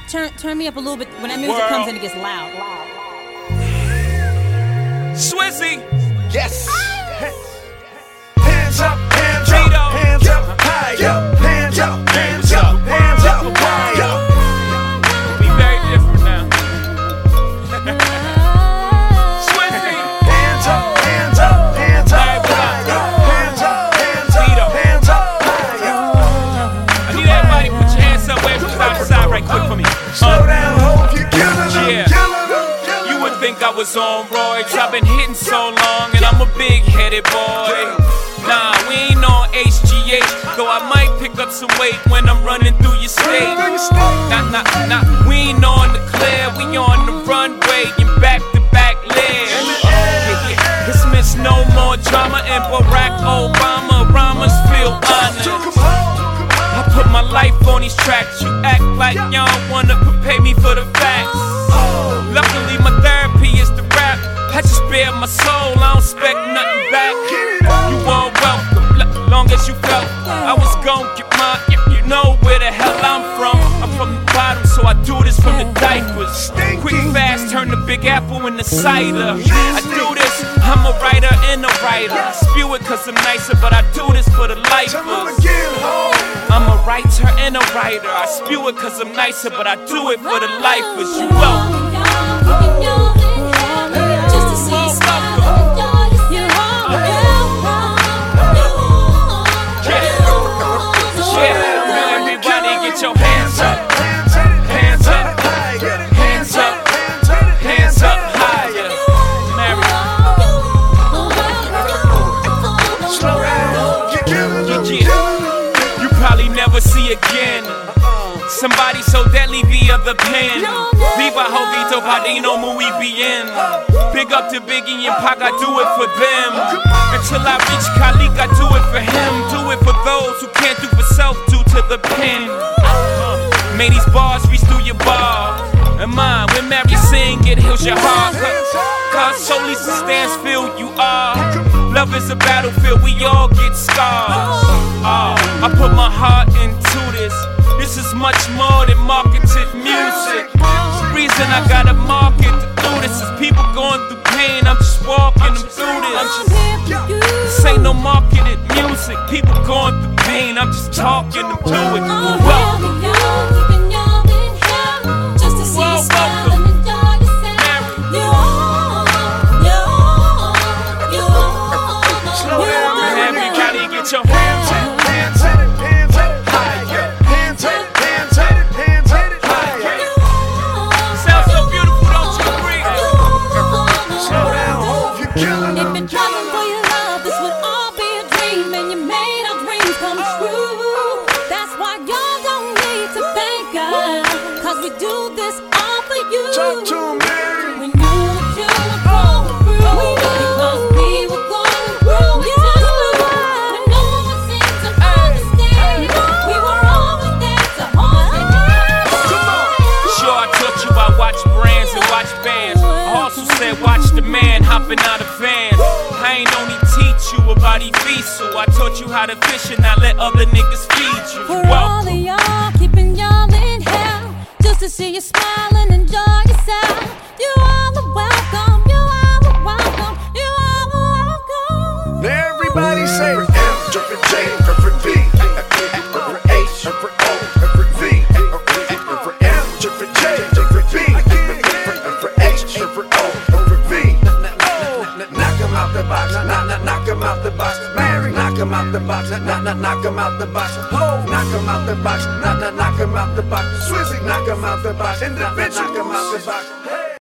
Turn me up a little bit. When that music comes in, it gets loud. Swizzy. Yes. Hands up, hands up, hands up, higher. Hands up, hands up, hands up, higher. Be very different now. Swizzy. Hands up, hands up, hands up, higher. Hands up, hands up, hands up, higher. I need everybody to put your hands up, wave from side to side right quick for me. Slow down, hope you're killing them, killing them. You would think I was on roids. I've been hitting so long, and I'm a big-headed boy. Nah, we ain't on HGH, though I might pick up some weight when I'm running through your state. Nah, we ain't on the clear, we on the runway in back-to-back legs. This miss no more drama, and Barack Obama rhymes feel honest. I put my life on these tracks, you act like y'all wanna prepare me for the facts. Luckily my therapy is the rap, I just bare my soul, I don't expect nothing back. You all welcome, long as you felt I was gon' get mine, you know where the hell I'm from. I'm from the bottom, so I do this from the diapers. Quick fast, turn the Big Apple into cider. I do this, I'm a writer and a writer. I spew it cause I'm nicer, but I do this for the lifers. I'm a writer and a writer. I spew it cause I'm nicer, but I do it for the lifers. You welcome. Just to see you smile. Yeah, everybody get your hands up. Hands up. Hands up. Hands up higher. Mary. Slow down, you're killing them, killing them. You probably never see again somebody so deadly via the pen. Viva Jovito Padino, muy bien. Big up to Biggie and Pac, I do it for them. Until I reach Khalik, I do it for him. Do it for those who can't do for self, due to the pen. May these bars reach through your bar. And mine, when Mary sing, it heals your heart. Cause solely stands feel you are. Love is a battlefield, we all get scars. I put my heart into this. This is much more than marketed music. The reason I gotta market to do this is people going through pain. I'm just walking them through this. This ain't no marketed music. People going through pain. I'm just talking them through it. Welcome. Just to see you smile and enjoy yourself. Everybody get your hands up. Watch the man hopping out of fans. I ain't only teach you about Evisu. I taught you how to fish and not let other niggas feed you. For all of y'all, keeping y'all in hell, just to see you smile and enjoy yourself. You all are welcome, you all are welcome, you all are welcome. Everybody say for M, for J, for B, for H, for O, for V, for M, for J, for B, for H, for O. Knock him out the box, Mary. Knock him out the box, knock him out the box. Ho, knock him out the box, knock him out the box. Swizzy, knock him out the box. Individual, knock him out the box.